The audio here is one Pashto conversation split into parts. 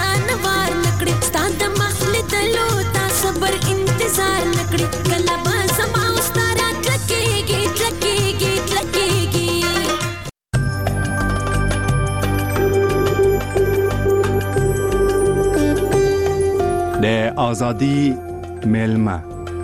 ځان وار نکړي ستاد مخل دلو تا صبر انتظار نکړي کله به سما ستاره ټکيږي د آزادی میلمه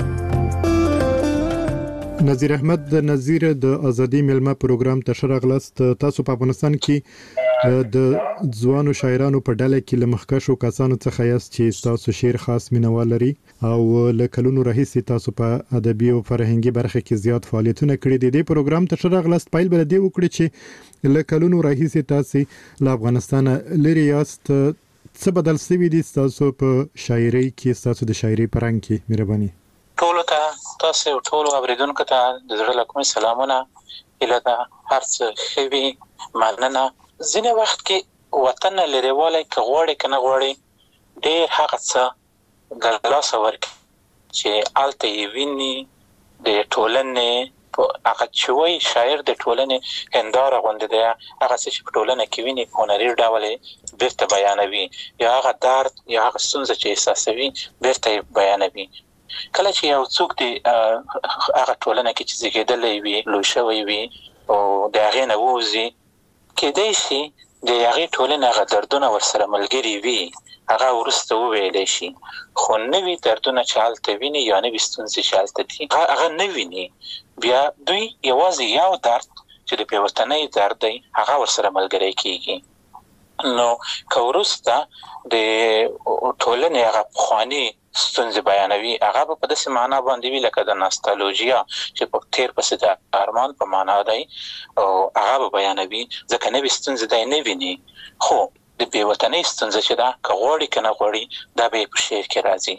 نظیر احمد د نظیر د ازادي میلمه پروګرام ته شرغلست. تاسو په افغانستان کې د ځوانو شاعرانو په ډله کې لمخکشو کسانو څخه یاست چې تاسو شعر خاص مینوال لري او لکلونو راهیسې تاسو په ادبي او فرهنګي برخه کې زیات فعالیتونه کړي دي. د پروګرام ته شرغلست پایل بل دی وکړي چې لکلونو راهیسې تاسو له افغانستان لري یاست. څه بدل شوی دي تاسو په شاعرۍ کې تاسو د شاعرۍ پرنګ کې مهرباني ټول ته تاسو ټول اوریدونکو ته د زړه له کومه سلامونه اله ده هر څه خوي مننه. ځینې وخت کې وطن لريواله کې غوړې کنه غوړې ډېر هغه څه د لاس ورک چې الته ویني د ټولنې هغه چوي شاعر د ټولنې هنداره غوندې ده هغه چې په ټولنه کې ویني هنري ډول بیرته بیانوي یا هغه درد یا هغه ستونزه چې احساسوي بیرته بیانوي. کله چې یو څوک دی هغه ټولنه کې چې زیږیدلې وي لوی شوی وي او د هغې نه ووځي کېدای شي د هغې ټولنې هغه دردونه ورسره ملګري وي هغه وروسته وویلی شي خو نوي دردونه چې هلته ویني یا نوي ستونزې چې هلته دي هغه نه ویني بیا دوی یوازې یو درد چې د بېوطنۍ درد دی هغه ورسره ملګری کېږي. نو که وروسته د ټولنې هغه پخواني ستونزې بیانوي هغه په داسې معنا باندې وي لکه د ناستالوژیا چې په تیر پسې د ارمان په معنا دی او هغه به بیانوي ځکه نوې ستونزې دی نه ویني. خو د بېوطنۍ ستونزه چې ده که غواړي که نه غواړي دا به یې په شعر کې راځي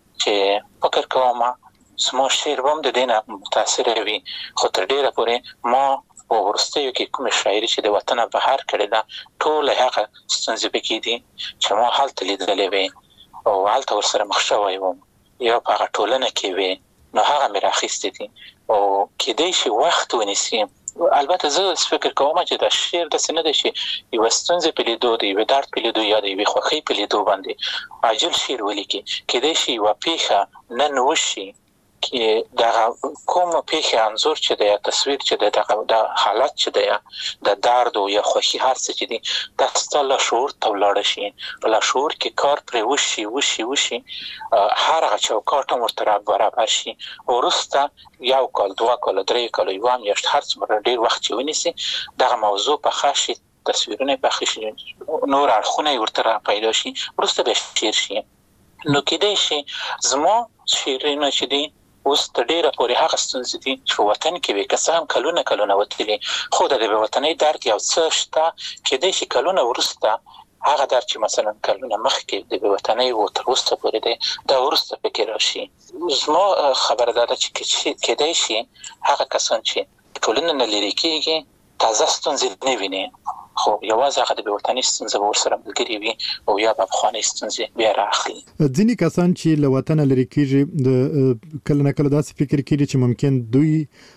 چې فکر کوم زما شعر به هم د دې نه متاثره وي. خو تر ډېره پورې ما په وروستیو کې کومې شاعري چې د وطنه بهر کړې ده ټوله هغه ستونزې پکې دي چې ما هلته لیدلې وې او هلته ورسره مخ شوی وم یا په هغه ټولنه کې وې نو هغه مې راخیستې دي او کېدای شي وخت ونیسي. البته زه فکر کوم چې دا شعر داسې نه دی چې یوه ستونزې په لیدو د یوې درد په لیدو یا د یوې خوښۍ په لیدو باندې عاجل شعر ولیکي. کېدای شي یوه پیښه نن وشي کې دا کوم پیښه انځور چې د تصویر چې د حالت چې د درد او یا خوښي هر څه چې دي دا ستاسو له شعور ته ولاړ شي له شعور کې کار پرې وشي هر هغه چوکاټ هم ورته برابر شي وروسته یو کال دوه کال درې کال یوه میاشت هر څومره ډېر وخت چې ونیسي دغه موضوع پخه شي تصویرونه پخه شي نور اړخونه ورته پیدا شي وروسته به شعر شي. نو کېدای شي زما شعرونه چې دي اوس تر ډېره پورې هغه ستونزې دي چې په وطن کې وي که څه هم کلونه وتلي خو د بېوطنۍ درد یو څه شته کېدای شي کلونه وروسته هغه درد چې مثلا کلونه مخکې د بېوطنۍ و تر اوسه پورې دی دا وروسته پکې راشي. زما خبره دا ده چې کېدای شي هغه کسان چې ټولنه نه لرې کېږي تازه ستونزې نه ویني خو یوازې هغه د بېوطنۍ ستونزه به ورسره ملګري وي او یا به پخوانۍ ستونزې بیا راخلي. ځینې کسان چې له وطنه لرې کېږي د کله نه کله داسې فکر کوي چې ممکن دوی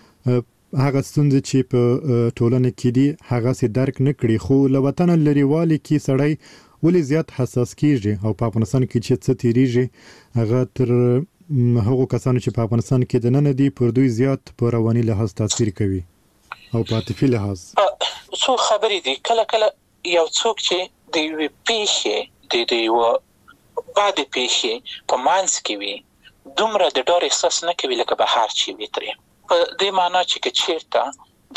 هغه ستونزې چې په ټولنه کې دي هغسې درک نه کړي خو له وطنه لرېوالي کې سړی ولې زیات حساس کېږي او په افغانستان کې چې څه تېرېږي هغه تر هغو کسانو چې په افغانستان کې دننه دي پر دوی زیات په رواني لحاظ تاثیر کوي او په عاطفي لحاظ. څو خبرې دي کله یو څوک چې د یوې پیښې د یوه بدې پیښې په منځ کې وي دومره د ډار احساس نه کوي لکه بهر چې وي ترې په دې معنا چې که چېرته د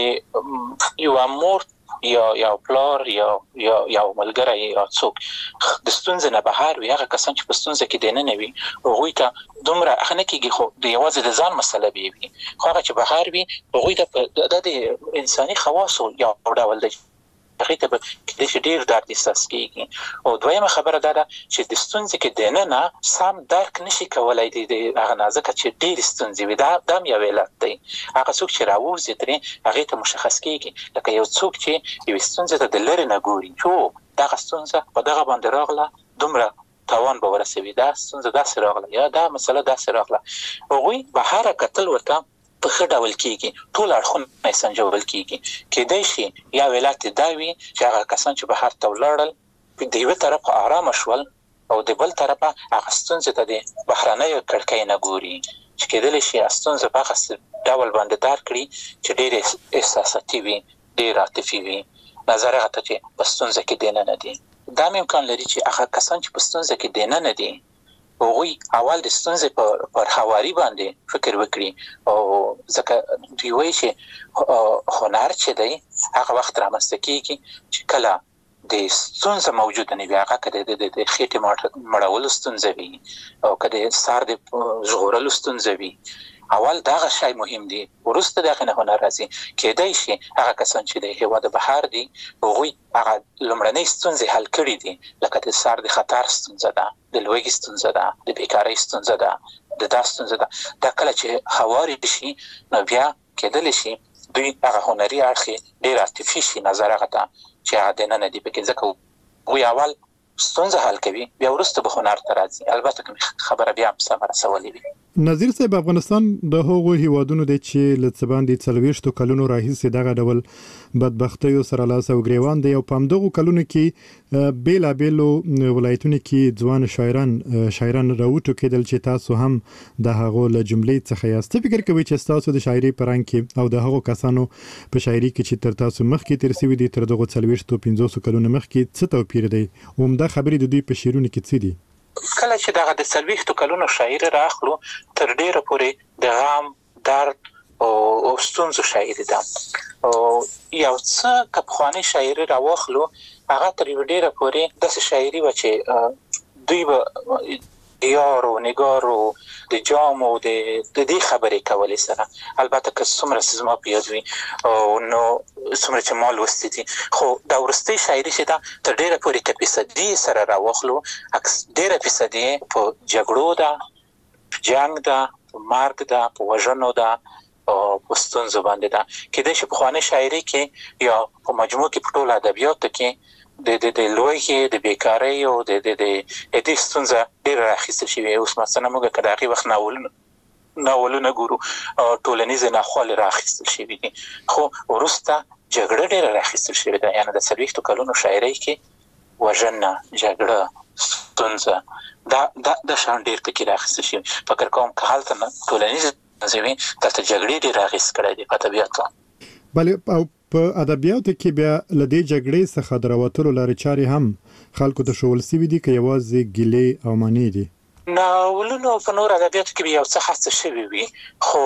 یوه مور یا پلار یا ملګری یا څوک د ستونزې نه بهر وي هغه کسان چې په ستونزه کې دننه وي هغوی ته دومره هغه نه کېږي خو د یوازې د ځان مسله به وي خو هغه چې بهر وي هغوی ته د انساني خواصو یو ډول دی هغې ته به کېدای شي ډېر درد احساس کېږي. او دویمه خبره دا ده چې د ستونزې کې دننه سم درک نشي کولی د هغه نازکه چې ډېرې ستونزې وي دا هم یو علت دی. هغه څوک چې راووځي ترې هغې ته مشخص کېږي لکه یو څوک چې یوې ستونزې ته د لرې نه ګوري چې دغه ستونزه په دغه باندې راغله دومره تاوان به ورسوي دا ستونزه داسې راغله یا دا مسله داسې راغله هغوی بهره کتل ورته په ښه ډول کېږي ټول اړخونه یې سنجول کېږي. کېدای شي یا علت دا وي چې هغه کسان چې بهر ته ولاړل د یو طرف آرام شول او د بل طرف هغه ستونزې ته د بهرنۍ کړکۍ نه ګوري چې کېدلی شي ستونزه په هغه ډول باندې دار کړي چې ډېر احساساتي وي، ډېر عاطفي وي، نظر هغه ته چې په ستونزه کې دننه دي. دا امکان لري چې هغه کسان چې په ستونزه کې دننه دي هغوی اول د ستونزې پر هواري باندې فکر وکړي او ځکه دوی وایي چې هنر چې دی هغه وخت رامنځته کېږي چې کله د ستونزه موجوده نه وي، هغه که د خېټې مړولو ستونزه وي او که د سر د ژغورلو ستونزه وي، اول دغه شی مهم دی، وروسته دغه نه هنر راځي. کېدای شي هغه کسان چې د هېواد بهر دي هغوی هغه لومړنۍ ستونزې حل کړي دي، لکه د سر د خطر ستونزه ده، د لوږې ستونزه ده، د بیکارۍ ستونزه ده، د دا ستونزه ده. دا کله چې هواري شي نو بیا کېدلی شي دوی هغه هنري اړخ ډېر عاطفي شي نظر هغه ته چې هغه دننه دي پکې، ځکه هغوی اول ستونزه حل کوي بیا وروسته به هنر ته راځي. البته که خبره بیا هم سمه رسولې وي. نظیر صاحب، افغانستان د هغو هیوادونو دی چې له څه باندې 40 کلونو راهیسې دغه ډول بدبختیو سره لاس او ګریوان دی او په همدغو کلونو کې بیلابیلو ولایتونو کې ځوان شاعران راوټوکېدل چې تاسو هم د هغو له جملې څخه یاست. فکر کوئ چې ستاسو د شاعري په رنګ کې او د هغو کسانو په شاعري کې چې تر تاسو مخکې تیر سوي دي تر دغو 40-50 کلونو مخکې څه توپیر دی؟ عمده خبرې د دوی په شعرونو کې څه دي؟ کله چې دغه د 40 کلونو شاعري راخلو تر ډیره پورې د غم، درد او ستونزو شاعري ده. او یو څه که پخوانۍ شاعري راواخلو هغه تر ډیره پورې داسې شاعري وه چې دوی به د یارو نګارو د جامو د دې خبرې کولې سره. البته که څومره چې زما په یاد وي نو څومره چې ما لوستي دي، خو دا وروستۍ شاعري چې ده تر ډیره پورې که فیصدي سره راواخلو ډیره فیصدي په جګړو ده، په جنګ ده، په مرګ ده، په وژنو ده او په ستونزو باندې ده. کېدای شي پخوانۍ شاعري کې یا په مجموع کې په ټولو ادبیاتو کې د لوږې، د بیکارۍ او د دې ستونزه ډېره راخیستل شوې. اوس مثلا موږ که د هغې وخت ناولونه ګورو ټولنیزې ناخوالې راخیستل شوي دي، خو وروسته جګړه ډېره راخیستل شوې ده. یعنې د 40 کلونو شاعرۍ کې وژنه، جګړه، ستونزه دا شان ډېر پکې راخیستل شوي. فکر کوم که هلته ټولنیزې ستونزې وي دلته جګړې ډېر اغېز کړی دی په ادبیاتو. بلې او په ادبیاتو کې بیا له دې جګړې څخه د راوتلو لارې چارې هم خلکو ته ښوول سوي دي که یوازې ګیلې او مانې دي؟ ناولونو په نور ادبیاتو کې یو څه هڅه شوې وي، خو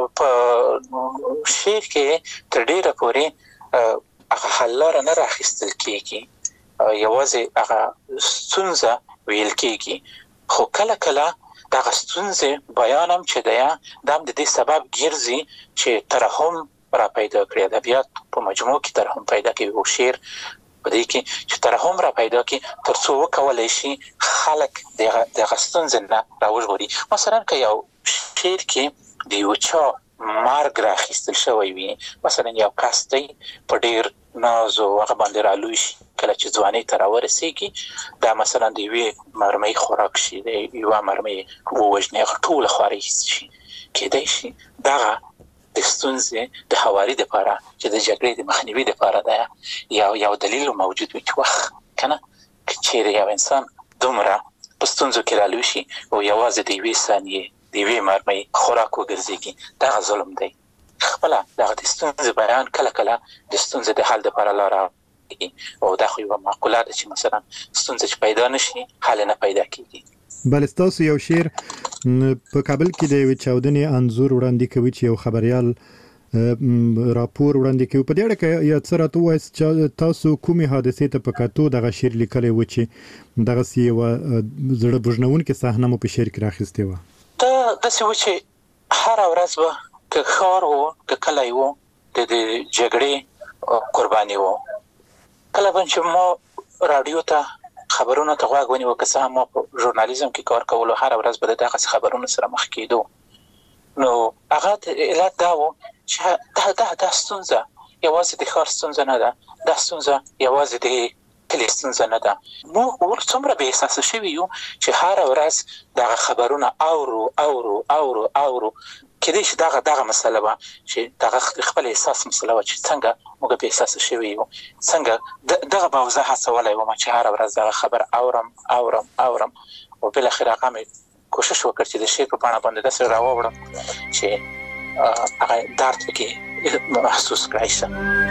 په شعر کې تر ډیره پورې هغه حل لاره نه راخیستل کېږي، یوازې هغه ستونزه ویل کېږي. خو کله کله دغه ستونزې بیان هم چې دی دا هم د دې سبب ګرځي چې ترحم را پیدا کړي. ادبیات په مجموع کې ترحم پیدا کوي او شعر په دې کې چې ترحم را پیدا کړي تر څو وکولی شي خلک دغه ستونزې نه راوژغوري. مثلا که یو شعر کې د یو چا مرګ راخیستل شوی وي، مثلا یو کس دی په ډېر ناز او هغه باندې رالوی شي، کله چې ځوانۍ ته راورسېږي دا مثلا د یوې مرمۍ خوراک شي، د یوه مرمۍ ووژني، هغه ټوله خوارۍ شي. کېدای شي دغه د ستونزې د هواري دپاره چې د جګړې د مخنیوي دپاره ده یو دلیل موجود وي چې وخت کنه که چیرې یو انسان دومره په ستونزو کې رالوی شي او یوازې د یوې ثانیې د یوې مرمۍ خوراک وګرځېږي، دغه ظلم دی. خپله دغه د ستونزې بیان کله کله د ستونزې د حل دپاره لاره او دا خو یوه معقوله ده چې مثلا ستونزه چې پیدا نشي حل نه پیدا کېږي. بل ستاسو یو شعر په کابل کې د یوې چاودنې انځور وړاندې کوي چې یو خبریال راپور وړاندې کوي. په دې اړه که یو څه راته ووایاست چې تاسو کومې حادثې ته په کتو دغه شعر لیکلی و چې دغسې یوه زړه بوژنونکې صحنه مو په شعر کې راخیستې وه؟ دا داسې و چې هره ورځ به که ښار و که کلی و د جګړې قرباني و. کله به چې ما راډیو ته خبرونو ته غوږ ونیو، که څه هم ما په ژورنالیزم کې کار کولو، هره ورځ به د دغسې خبرونو سره مخ کېدو. نو هغه علت دا و چې دا ستونزه یوازې د ښار ستونزه نه ده، دا ستونزه یوازې د کلي ستونزه نه ده. موږ څومره بې احساسه شوي یو چې هره ورځ دغه خبرونه اورو. کېدای شي دغه مسله وه چې دغه خپل احساس مسله وه چې څنګه موږ په احساس شوي یو، څنګه دغه به زه هڅولی وم چې هره ورځ دغه خبر اورم او بالاخره هغه مې کوشش وکړ چې د شعر په بڼه باندې داسې راووړم چې هغه درد پکې محسوس کړای شي.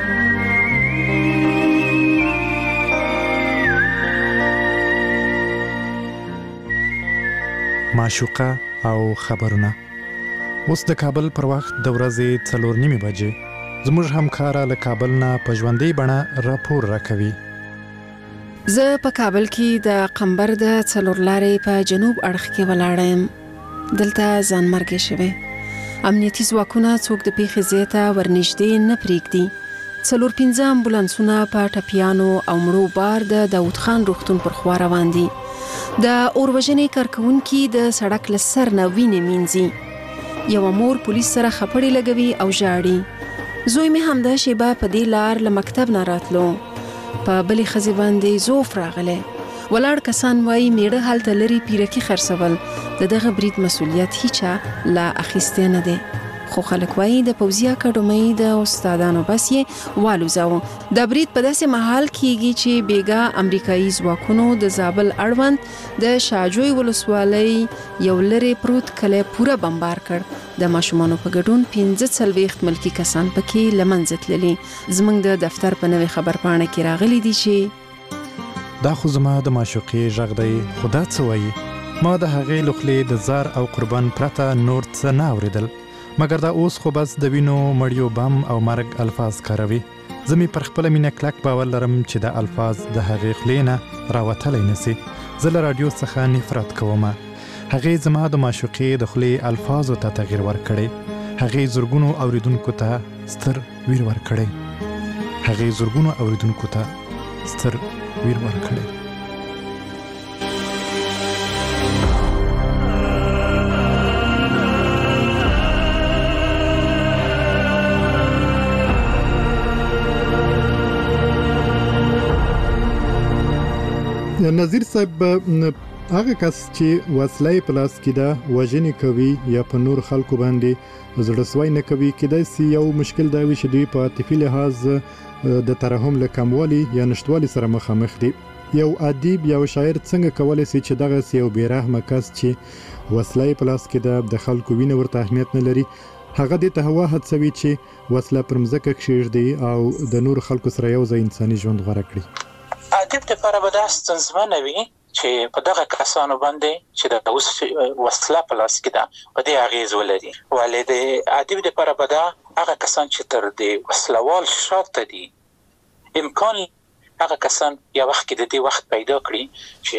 معشوقه او خبرونه. اوس د کابل پر وخت د ورځې 4:30 بجې زموږ همکاره له کابل نه په ژوندۍ بڼه راپور راکوي. زه په کابل کې د قمبر د 4 لارې په جنوب اړخ کې ولاړه یم. دلته ځانمرګي شوی. امنیتي ځواکونه څوک د پیښې ځای ته ورنږدې نه پرېږدي. 4-5 امبولانسونه په ټپیانو او مړو بار د داود خان روغتون پر خوا روان دي. د اوروژنې کارکونکي د سړک له سر نه وینې مینځي. یو مور پولیس سره خپړې لګوي او ژاړي. زوی مې همدا شیبه په دې لار له مکتب نه راتلو. په بلې ښځې باندې زوف راغلی. ولاړ کسان وایي میړه هلته لري پیرکي خرڅول. د دغه برید مسؤلیت هیچا لا اخیستی نه دی. خو خلک وایي د پوځي اکاډمۍ د استادانو بس یې والوځاوه. د برید په داسې مهال کېږي چې بیګا امریکایي ځواکونو د زابل اړوند د شاجوی ولسوالۍ یو لرې پروت کلی پوره بمبار کړ. د ماشومانو په ګډون 45 ملکي کسان پکې له منځه تللي. زموږ د دفتر په نوې خبرپاڼه کې راغلي دي چې دا خو زما د معشوقې غږ دی، خو دا څه وایي؟ ما د هغې له خولې د زار او قربان پرته نور څه نه اورېدل، مګر دا اوس خو بس د وینو مړیو بم او مرګ الفاظ کاروي. زه مې پر خپله مینه کلک باور لرم چې دا الفاظ د هغې خولې نه راوتلی نسي. زه له راډیو څخه نفرت کومه. هغې زما د معشوقې د خولې الفاظو ته تغییر ورکړی. هغې زرګونو اوریدونکو ته ستر ویر ورکړی. نظیر صاحب، هغه کس چې وسلې په لاس کې ده وژنې کوي یا په نور خلکو باندې زړسوي نه کوي، کېدای شي یو مشکل دا وي چې دوی په عاطفي لحاظ د ترحم له کموالي یا نشټوالي سره مخامخ دي. یو ادیب یا شاعر څنګه کولی شي چې دغه یو بیرحمه کس چې وسلې په لاس کې ده د خلکو وینه ورته اهمیت نه لري، هغه دې ته هوا هڅوي چې وسله پر مځکه کښېږدي او د نور خلکو سره یو ځای انساني ژوند غوره کړي؟ ادیب لپاره به دا ستونزمنه وي چې په دغه کسانو باندې چې د وسله په لاس کې ده په دې اغېز ولري. ولې د ادیب لپاره به دا هغه کسان چې تر دې وسلوال شاته دي امکان هغه کسان یا وخت کې د دې وخت پیدا کړي چې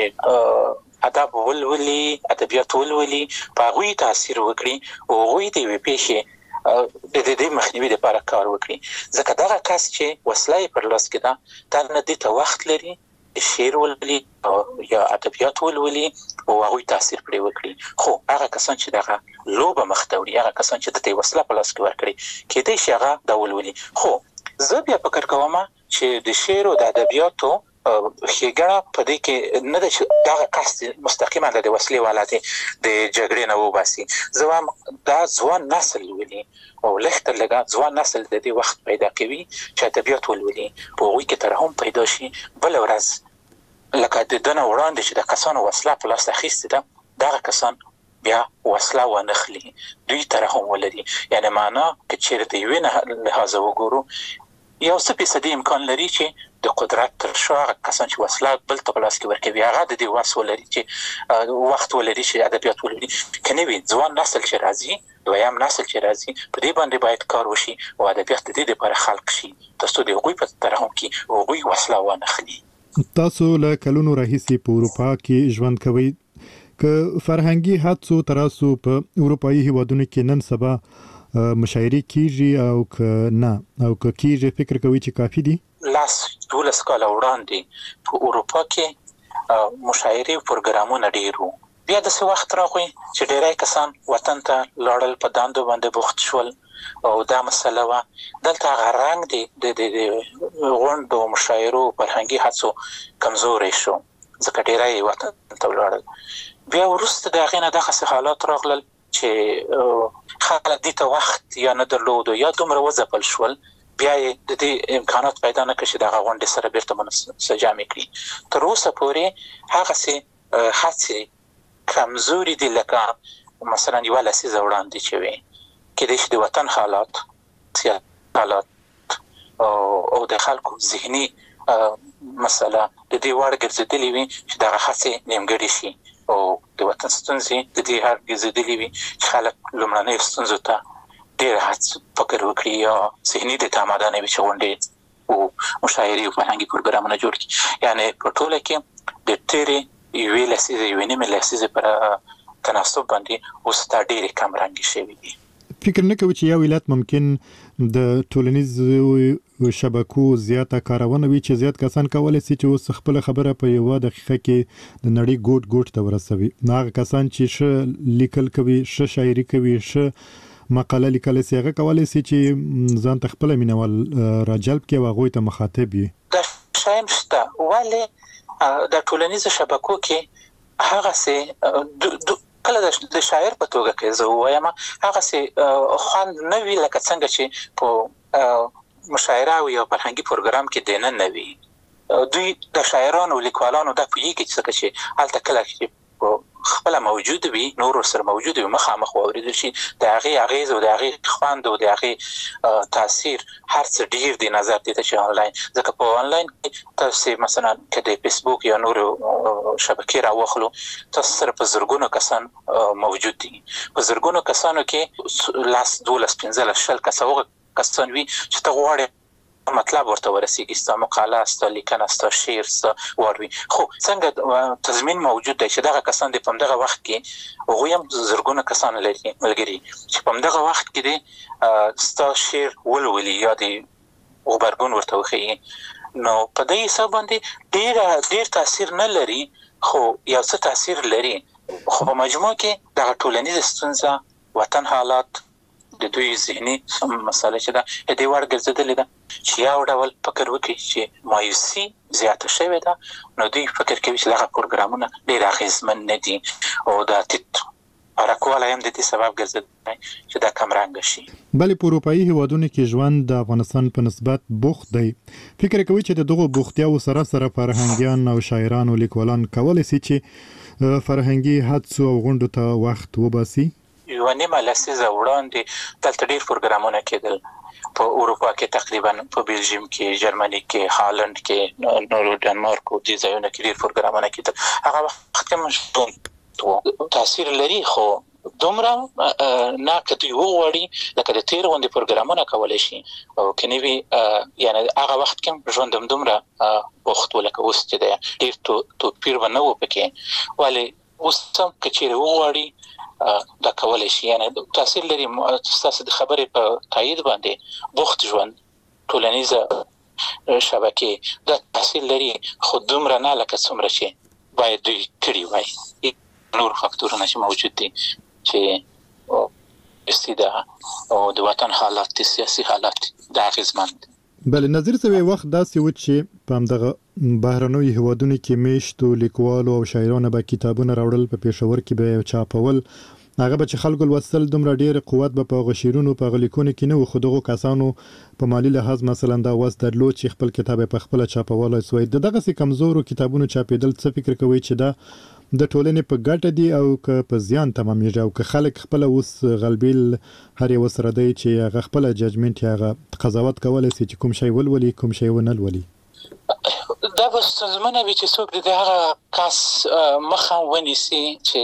ادب ولولي، ادبیات ولولي، په هغوی تاثیر وکړي او هغوی د یوې پیښې د دې مخنیوي لپاره کار وکړي. ځکه دغه کس چې وسله پر لاس کې ده دا نه دې ته وخت لري شعر ولولي یا ادبیات ولولي او هغوی تاثیر پرې وکړي. خو هغه کسان چې دغه لوبه مخ ته وړي، هغه کسان چې د دې وسله په لاس کې ورکړي، کېدای شي هغه دا ولولي. خو زه بیا فکر کوم چې د شعر او د ادبیاتو ښېګڼه په دې کې نه ده چې دغه قصد مستقیما د وسلې والا دی د جګړې نه وباسي. زه وایم دا ځوان نسل ولولي او لږ تر لږه ځوان نسل د دې وخت پیدا کوي چې ادبیات ولولي، په هغوی کې ترحم پیدا شي. بله ورځ لکه د ده نه وړاندې چې د کسانو وسله په لاس اخیستې ده دغه کسان بیا وسله وانخلي، دوی ترحم ولري. یعنې معنا که چېرې د یوې لحاظه وګورو یو څه فیصدي امکان لري چې د قدرت تر شا هغه کسان چې وسله بل ته په لاس کې ورکوي هغه د دې وس ولري چې وخت ولري چې ادبیات ولولي. که نه وي ځوان نسل چې راځي، دویم نسل چې راځي، په دې باندې باید کار وشي او ادبیات د دې لپاره خلق شي تر څو د هغوی په ترحم کې هغوی وسله وانخلي. تاسو له کلونو راهیسې په اروپا کې ژوند کوئ، که فرهنګي حادثو تراسو په اروپایي هیوادونو کې نن سبا مشاعرې کیږي او که نه او که کیږي فکر کوي چې کافي دي؟ 12 کاله وړاندې په اروپا کې مشاعرې او پروګرامونه ډېر وو. بیا داسې وخت راغی چې ډېری کسان وطن ته لاړل، په دندو باندې بوخت شول او دا مسله وه. دلته هغه رنګ د غونډو مشاعرو فرهنګي هڅو کمزوری شو ځکه ډېری وطن ته ولاړل. بیا وروسته د هغې نه دغسې حالات راغلل چې خلک دې ته وخت یا نه درلود یا دومره وځپل شول بیا د دې امکانات پیدا نه کړي چې دغه غونډې سره بیرته منسجم کړي. تر اوسه پورې هغسې هڅې کمزوري دي لکه مثلا یوه لسیزه وړاندې چې وې کېدای شي د وطن حالات حالات او د خلکو ذهني مسله د دې وړ ګرځېدلې وي چې دغه هڅې نیمګړې شي او د وطن ستونزې د دې هر ګرځېدلې وي چې خلک لومړنیو ستونزو ته ډېر فکر وکړي یا ذهني د تاماده نه وي چې غونډې او مشاعرې او فرهنګي پروګرامونه جوړ کړي. یعنې په ټوله کې د تېرې یوې لسیزې یوې نیمې لسیزې پر تناسب باندې اوس دا ډېرې کم رنګې شوي دي. فکر نه کوي چې یو ولایت ممکن د ټولنیزو شبکو زیاته کارونه وي چې زیات کسان کولای شي چې اوس خپل خبره په یو دقیقه کې د نړۍ ګوټ ته ورسوي. هغه کسان چې ش لیکل کوي، ش شاعري کوي، ش مقاله لیکل شي، هغه کولای شي چې ځان ته خپل مینوال راجلب کړي او هغه ته مخاطب وي. دا شایم شته ولې د ټولنیزو شبکو کې هغه سه کله د شاعر په توګه کې زه وایم هغه سه خوان نه وی لکه څنګه چې په مشاعره او یو فرهنګي پروګرام کې دینه نه وی. دوی د شاعرانو لیکوالانو د پوهیږي چې هلته کله چې خپل موجود وي نور سره موجود وي مخامخ اوریدل شي د هغه اغیز او د هغه خوند او د هغه تاثیر هر څه ډیر دی نظر دي چې آنلاین ځکه په آنلاین تاسو مثلا کله فیسبوک یا نور شبکې راوخلو تاسو سره په زرګونو کسان موجود دي. په زرګونو کسانو کې لاس 12 کسان وي چې ته غواړې مطلب ورته ورسیږي، ستا مقاله، ستا لیکنه، ستا شعر، ستا واروي. خو څنګه تضمین موجود دی چې دغه کسان د په دغه وخت کې هغوی هم زرګونه کسان لري ملګري چې په دغه وخت کې دی ستا شعر ولولي یا د غبرګون ورته وښیي. نو په دې حساب باندې ډېر تاثیر نه لري خو یو څه تاثیر لري. خو په مجموع کې دغه ټولنیز ستونزه وطن حالات د دوی ذهني مسله چې دا د دې وړ ګرځېدلې ده چې یو ډول فکر وکړي چې مایوسي زیاته شوې ده نو دوی فکر کوي چې دغه پروګرامونه ډېر اغېزمن نه دي او دا ټیټ اړکوالی هم د دې سبب ګرځېدلی چې دا کمرنګه شي. بلې په اروپایي هیوادونو کې ژوند د افغانستان په نسبت بوخت دی. فکر کوي چې د دغو بوختیاو سره فرهنګیان او شاعران او لیکوالان کولی شي چې فرهنګي حدسو او غونډو ته وخت وباسي. یو نیمه لسیزه وړاندې دلته ډېر پروګرامونه کېدل په اروپا کې تقریبا په بلجیم کې، جرمني کې، هالند کې، نورو ډنمارک او دې ځایونو کې ډېر پروګرامونه کېدل. هغه وخت هم تاثیر لري خو دومره نه که دوی وغواړي لکه د تېر غوندې پروګرامونه کولی شي او که نه وي یعنې هغه وخت کې ژوند هم دومره بوخت و لکه اوس چې دی ډېر توپیر به نه و پکې ولې اوس هم که چېرې وغواړي دا کولای شي. یعنی تاثیر لري تاسو د خبرې په تایید باندې بوخت ژوند ټولنیزه شبکې دا تاثیر لري خو دومره نه لکه څومره چې باید دوی کړي وای. نور فاکتورونه چې موجود دي چې استیدا او د وطن حالات سیاسي حالات دا اغېزمن دي. بل نظر سوي وخت داسې و چې په همدغه بهرنوي هیوادونو کې میشتو لیکوالو او شاعرانو به کتابونه راوړل په پېښور کې به چاپول هغه به چې خلکو لوستل دومره ډېر قوت به په غشیرونو په غلیکونو کې نه و خو دغه کسانو په مالی لحاظ مثلا دا وس درلود چې خپل کتاب په خپل چاپولای سوی دغه سي کمزورو کتابونو چاپېدل څه فکر کوي چې دا د ټولنې په ګټه دی او که په زیان تمامېږي او که خلک خپل اوس غلبیل هر یو سره دی چې هغه خپل ججمنټ هغه قضاوت کولای شي چې کوم شی ولولي کوم شی ونه ولولي. دا به ستونزمنه وي چې څوک د هغه کس مخه ونیسي چې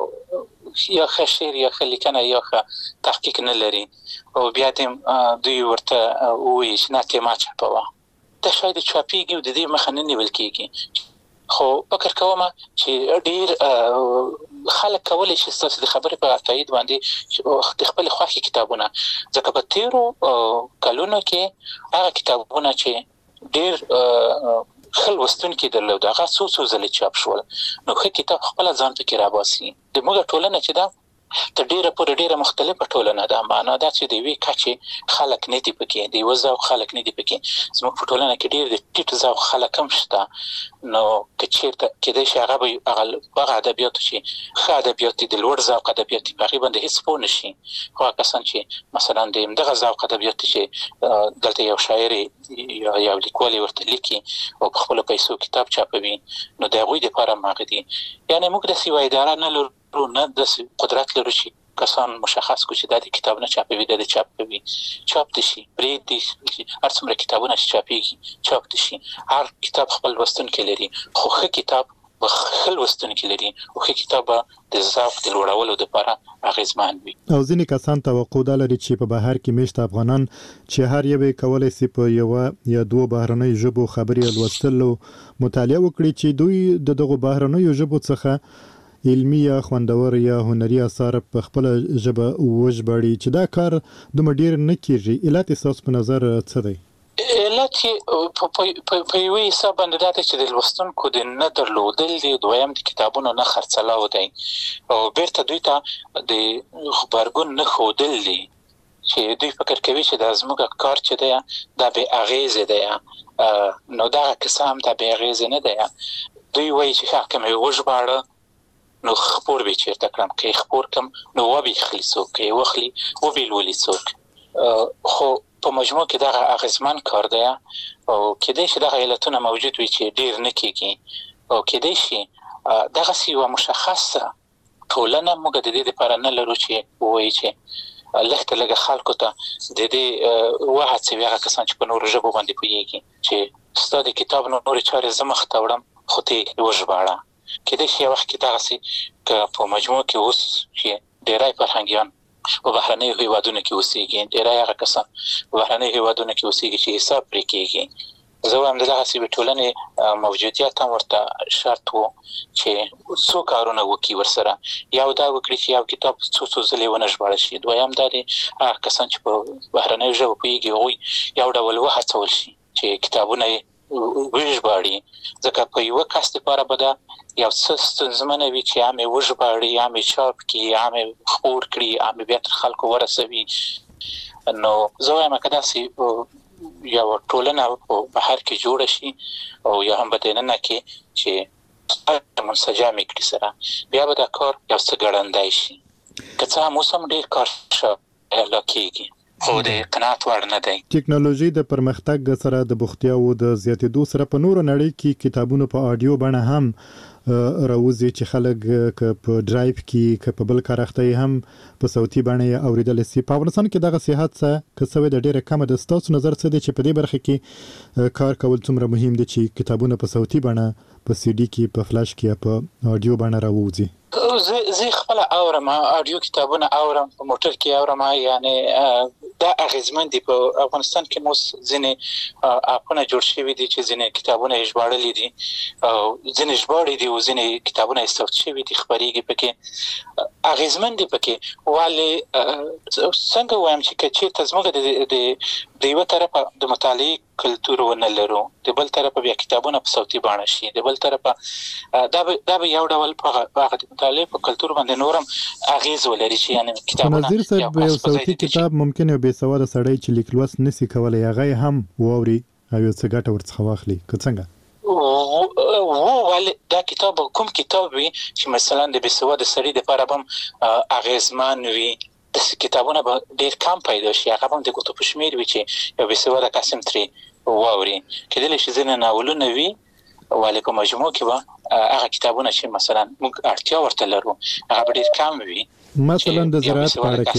یا ښه شعر یا ښه لیکنه یا ښه تحقیق نه لري او بیا دې دوی ورته ووایي چې نه ته ما چاپوه دا شاید چاپېږي او د دې مخه نه نیول کېږي. خو فکر کوم چې ډېر خلک کولی شي ستاسو د خبرې په تایید باندې د خپل خوښې کتابونه ځکه په تېرو کلونو کې هغه کتابونه چې ډېر ښه لوستونکي درلود هغه څو ځلې چاپ شول نو ښه کتاب خپله ځان پکې راباسي. زموږ ټولنه چې ده ته ډیره مختلفه ټولنه ده. معنا دا چې د یوې کچې خلک نه دي پکې، د یوه ذوق خلک نه دي پکې. زموږ په ټولنه کې ډېر د ټیټ ذوق خلک هم شته. نو که چېرته کېدای شي هغه ادبیاتو چې ښه ادبیات دي، د لوړ ذوق ادبیات دي، په هغې باندې هېڅ پوه نه شي. خو هغه کسان چې مثلا د همدغه ذوق ادبیات دي چې دلته یو شاعر یا یو لیکوال ورته لیکي او په خپلو پیسو کتاب چاپوي، نو د هغوی دپاره هم هغه دي. یعنې موږ داسې یوه اداره نه لرو، نه داسې قدرت لرو چې کسان مشخص کړو چې دا د کتاب نه چاپوي، دا د چاپ کوي. چاپ دي شي، پرېږدي هر څومره کتابونه چې چاپېږي چاپ دي شي. هر کتاب خپل لوستونکی لري، خو ښه کتاب به ښه لوستونکي لري او ښه کتاب به د ذوق د لوړولو دپاره اغېزمن وي. او ځینې کسان توقع دا لري چې په بهر کې میشته افغانان چې هر یو یې کولی شي په یوه یا دوه بهرنیو ژبو خبرې لوستل او مطالعه وکړي، چې دوی د دغو بهرنیو ژبو څخه علمي یا خوندور یا هنري اثار په خپل ژبه وژباړي، چې دا کار دومره ډېر نه کېږي. علت یې ستاسو په نظر څه دی؟ علت یې په یوه حساب باندې دا دی چې د لوستونکو د نه درلودل دی، دویم د کتابونو نه خرڅلاو دی، او بیرته دوی ته د غبرګون نه ښودل دي، چې دوی فکر کوي چې دا زموږ کار چې دی دا بې اغېزې دی. نو دغه کیسه هم دا بې اغېزې نه دی. دوی وایي چې ښه که مې وژباړه نو خپور به چیرته کړم، که یې خپور کړم نو وبېخلي څوک، که یې وخلي وبېلولي څوک. خو په مجموع کې دغه اغېزمن کار دی، او کېدای شي دغه علتونه موجود وي چې ډېر نه کېږي، او کېدای شي دغسې یوه مشخصه ټولنه موږ د دې دپاره نه لرو چې ووایي چې لږ ته لږه خلکو ته د دې وهڅوي هغه کسان چې په نورو ژبو باندې پوهېږي چې ستا د کتاب نورې چارې زه مخ ته وړم خو ته یې وژباړه. کېدای شي یو وخت کې دغسې که په مجموع کې اوس چې ډېری فرهنګیان په بهرنیو هېوادونو کې اوسېږي، ډېری هغه کسان په بهرنیو هېوادونو کې اوسېږي چې حساب پرې کېږي. زه وایم د دغسې یوې ټولنې موجودیت هم ورته شرط و چې څو کارونه وکړي ورسره. یو دا وکړي چې یو کتاب څو ځلې ونه ژباړل شي. دویم دا دی هغه کسان چې په بهرنیو ژبو پوهېږي هغوی یو ډول وهڅول شي چې کتابونه یې وژباړي، ځکه په یوه کس دپاره به دا یو څه ستونزمنه وي چې هم یې وژباړي، هم یې چاپ کړي، هم یې خپور کړي، هم یې بیا تر خلکو ورسوي. نو زه وایم که داسې یوه ټولنه په بهر کې جوړه شي او یا هم په دننه کې چې منسجمې کړي سره، بیا به دا کار یو څه ګړندی شي. که څه هم اوس هم ډېر کار شاله کېږي خو د قناعت وړ نه دی. ټکنالوژي د پرمختګ سره د بوختیاوو د زیاتېدو سره په نورو نړۍ کې کتابونو په آډیو بڼه هم راوځي، چې خلک که په ډرایو کې که په بل کار اخته هم په صوتي بڼه یې اورېدلی سي. په افغانستان کې دغه صحت څه که څه وی د ډېره کمه ده. ستاسو نظر څه دی چې په دې برخه کې کار کول څومره مهم دی چې کتابونه په صوتي بڼه په سی ډي کې، په فلاش کې یا په آډیو بڼه راوځي؟ زه خپله اورم، آډیو کتابونه اورم، په موټر کې اورم. یعنې دا اغېزمن دي. په افغانستان کې اوس ځینې اپونه جوړ شوي دي چې ځینې کتابونه یې ژباړلي دي، او ځینې ژباړي دي او ځینې کتابونه یې صوت شوي دي، خپرېږي پکې. اغېزمن دي پکې. ولې څنګه وایم چې که چېرته زموږ د یوه طرفه د مطالعې کلتور ونه لرو، د بل طرفه بیا کتابونه په صوتي بڼه شي، د بل طرفه دا به یو ډول په هغه د مطالعې په کلتور باندې نورم اغېز ولري چې یعنې کتابونه نظیر صاحب یو صوتي کتاب ممکن یو بې سواده سړی چې لیک لوست نشي کولی هغه یې هم واوري او یو څه ګټه ورڅخه واخلي، که څنګه؟ ولې دا کتاب کوم کتاب وي چې مثلا د بې سواده سړي دپاره به هم اغېزمن وي، داسې کتابونه به ډېر کم پیدا شي، هغه به هم د ګوتو په شمېر وي چې یو بې سواده کس هم ترې واوري. کېدلی شي ځینې ناولونه وي، ولې په مجموع کې به هغه کتابونه چې مثلا موږ اړتیا ورته لرو هغه به ډېر کم وي. مثلا د زراعت په اړه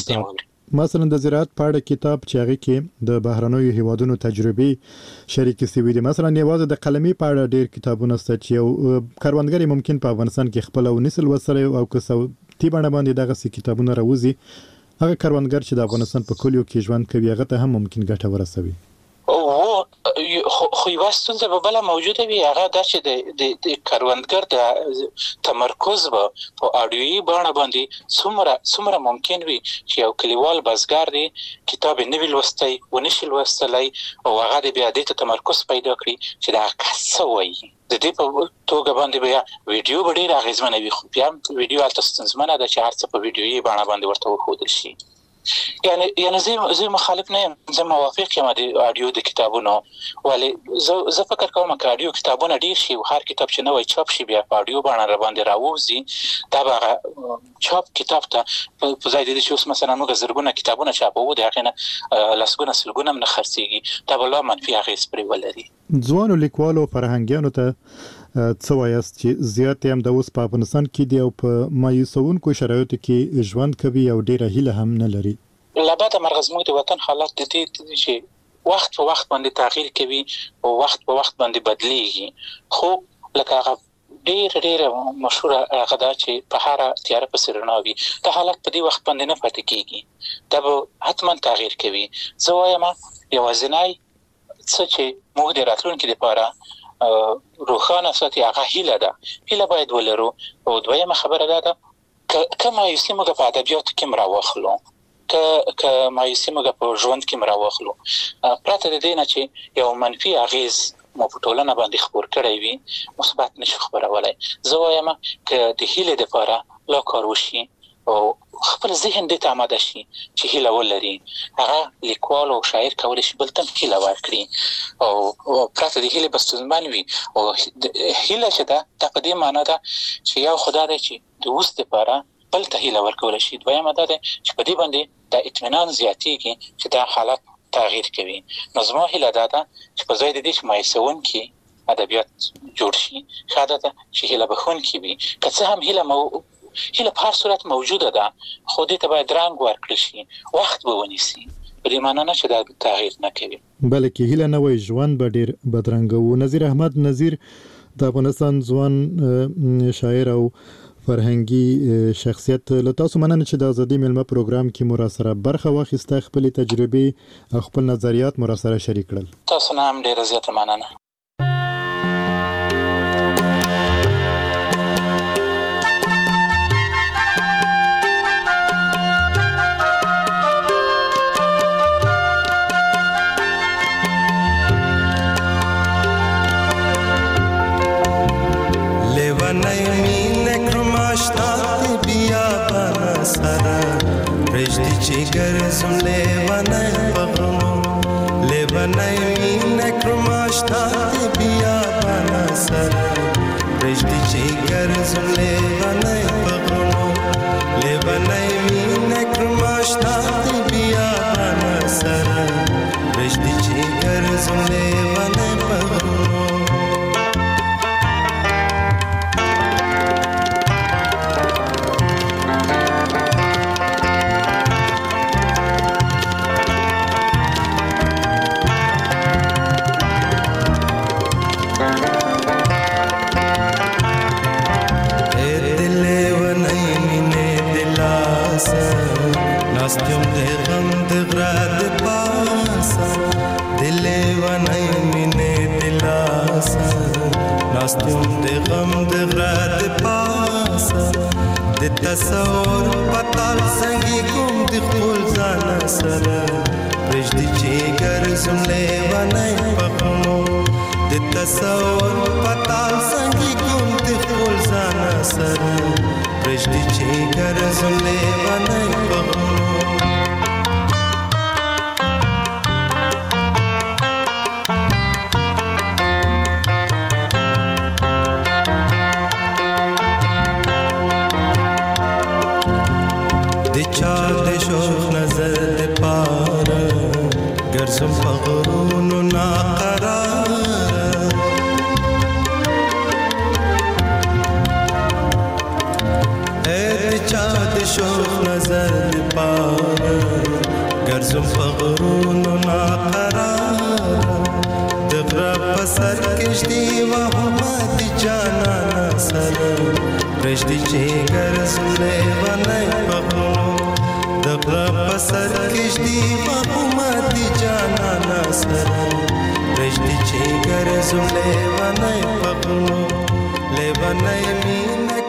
کتاب چې هغه کې د بهرنیو هیوادونو تجربې شریکې شوي دي. مثلا یوازې د قلمي په اړه ډېر کتابونه شته چې یو کروندګر ممکن په افغانستان کې خپل او نسل وسره او که صوتي بڼه باندې دغسې کتابونه راوځي، هغه کروندګر چې د افغانستان په کلیو کې ژوند کوي هغه ته هم ممکن ګټه ورسوي. خو خو یو ستونزه به بله موجوده وي، هغه دا چې د کروندګر د تمرکز به په اډیویي بڼه باندې څومره ممکن وي چې یو کلیوال بزګر دی کتاب نه وي لوستی ونشي لوستلی او هغه د بیا دې ته تمرکز پیدا کړي چې دا کس څه وایي. د دې په توګه باندې بیا ویډیو به ډېره اغېزمنه وي، خو بیا هم ویډیو هلته ستونزمنه ده چې هر څه په ویډیویي بڼه باندې ورته وښودل شي. یعنی زه مخالف نه یم، زه موافق یم د اډیو د کتابونو، ولې زه فکر کوم که اډیو کتابونه ډېر شي او هر کتاب چې نوی چاپ شي بیا په اډیو بڼه راباندې راووځي، دا به هغه چاپ کتاب ته په ځای د دې چې اوس مثلا موږ زرګونه کتابونه چاپوو د هغې نه لسګونه سلګونه هم نه خرڅېږي، دا به لا منفي اغېز پرې ولري. ځوانو لیکوالو فرهنګیانو ته څه وایاست چې زیات هم د اوس په افغانستان کې دی او په مایوسونکو شرایطو کې ژوند کوي او ډېره هیله هم نه لري؟ له بده مرغه زموږ د وطن حالات د دې چې وخت په وخت باندې تغییر کوي او وخت په وخت باندې بدلیږي، خو لکه هغه ډېره مشهوره هغه دا چې په هره تیاره پسې رڼا وي، دا حالت په دې وخت باندې نه پاتې کېږي، دا به حتما تغییر کوي. زه وایم یوازینی څه چې موږ د راتلونکي لپاره روښانه ساتي هغه هیله ده، هیله باید ولرو. او دویمه خبره دا ده که مایوسي موږ په ادبیاتو کې هم راواخلو، که مایوسي موږ په ژوند کې هم راواخلو، پرته د دې نه چې یو منفي اغېز مو په ټولنه باندې خپور کړی وي مثبت نشو خپرولی. زه وایم که د هیلې دپاره لا کار وشي او خپل ذهن دې ته آماده شي چې هیله ولري، هغه لیکوال او شاعر کولی شي بل ته هیله ورکړي او پرته د هیلې به ستونزمن وي. او هیله چې ده دا په دې معنا ده چې یو خو دا دی چې د اوس دپاره بل ته هیله ورکولی شي، دویمه دا دی چې په دې باندې دا اطمینان زیاتېږي چې دا حالت تغییر کوي. نو زما هیله دا ده چې په ځای د دې چې مایوسونکي ادبیات جوړ شي، ښه ده چې هیله بښونکي وي. که څه هم هیله په هر صورت موجوده ده، خو دې ته باید رنګ ورکړل شي، وخت به ونیسي، په دې معنا نه چې دا تغییر نه کوي، بلکې هیله نه وای ژوند به ډېر بدرنګه و. نظیر احمد نظیر د افغانستان ځوان شاعر او فرهنګي شخصیت، له تاسو مننه چې د ازادي میلمه پروګرام کې مو راسره برخه واخیسته، خپل تجربې او خپل نظریات مو راسره شریک کړل. تاسو نه هم ډېره زیاته مننه. Jigar zum levanay bagmo levanay mine krumashtat biyabana sar rejdi jigar zum levanay bagmo levanay mine krumashtat biyabana sar rejdi jigar zum levanay bagmo تصور پتال سنگی کوم د خپل ځان سره رجدي جګر زم لیوانای پخمو د تصور پتال سنگی کوم د خپل ځان سره رجدي جګر زم لیوانای پخمو گرزم فغرون و ناقرار اے چاد شوق نظر پار گرزم فغرون و ناقرار دغرا پسر کشتی و حمد جانا نسر رجدی چه گرزم لیوانای پغنو دغرا پسر کشتی و حمد جانا نسر پرشتي چې ګرځم لیوانای پغنو لیوانای می